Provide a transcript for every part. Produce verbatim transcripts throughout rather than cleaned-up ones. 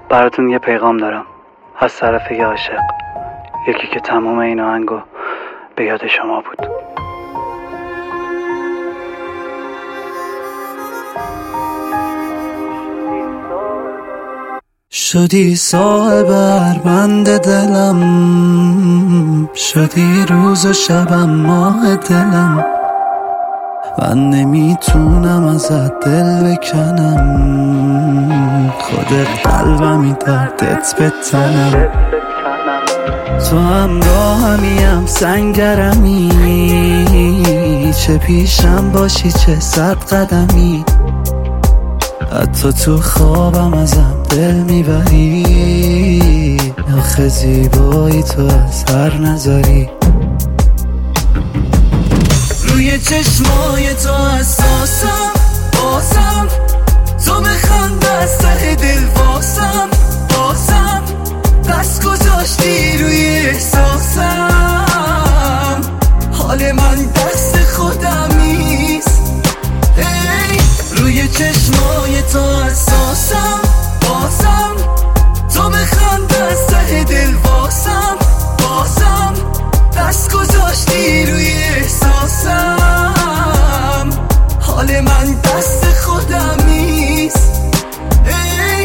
براتون یه پیغام دارم از طرف یه عاشق، یکی که تمام این آهنگو به یاد شما بود. شدی صاحب بند دلم، شدی روز و شبم ماه دلم، من نمیتونم ازت دل بکنم، خودت قلبمی دردت به تنم، تو همراهمیم سنگرمی، چه پیشم باشی چه صد قدمی، حتی تو خوابم ازم دل میبری، آخه زیبایی تو از هر نظری، روی چشمای تو حساسم، بازم تو بخند از ته دل واسم، بازم دست گذاشتی روی احساسم، حال من دست خودم نیست، ای روی چشمای تو حساسم، بازم تو بخند از ته دل واسم، بازم دست گذاشتی روی احساسم، حال من دست خودم نیست، ای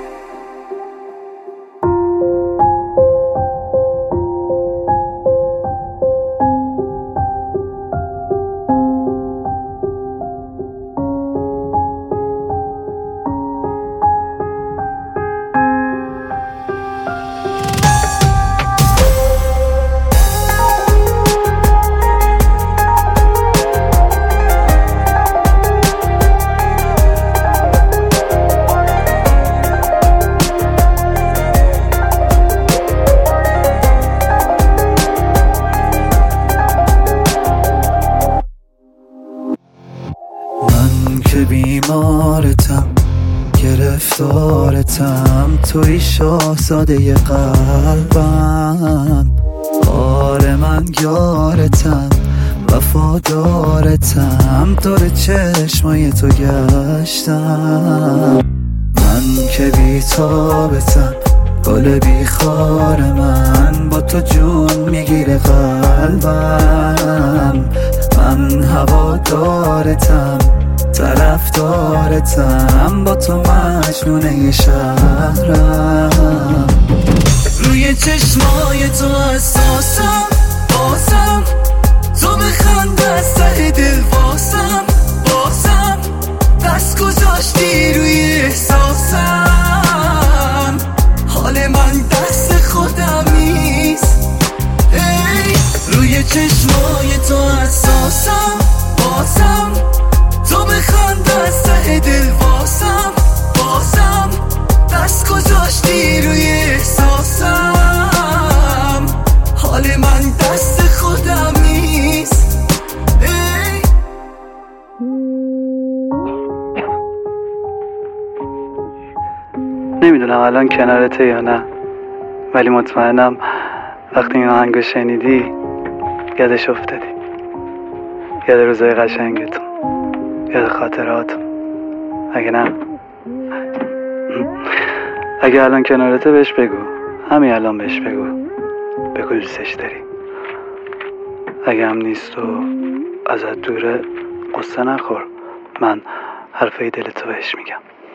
که بیمارتم گرفتارتم، توی شاهزاده قلبم، آره من یارتم وفادارتم، دور چشمای تو گشتم، من که بیتابتم گل بیخار من، با تو جون میگیره قلبم، من هوادارتم طرفدارتم، با تو مجنونه شهرم، روی چشمای تو حساسم، بازم تو بخند از ته دل واسم، بازم دست گذاشتی روی احساسم، حال من دست خودم نیست، ای روی چشمای تو حساسم، بازم تو بخند از ته دل واسم، بازم دست گذاشتی روی احساسم، حال من دست خودم نیست، ای نمیدونم الان کنارته یا نه، ولی مطمئنم وقتی این آهنگو شنیدی یادش افتادی، یاد روزای قشنگتون، یاد خاطراتم. اگه نه اگه الان کنارته بهش بگو، همین الان بهش بگو بگو دوستش داری. اگه هم نیست و ازت دوره قصه نخور، من حرفای دلتو بهش میگم.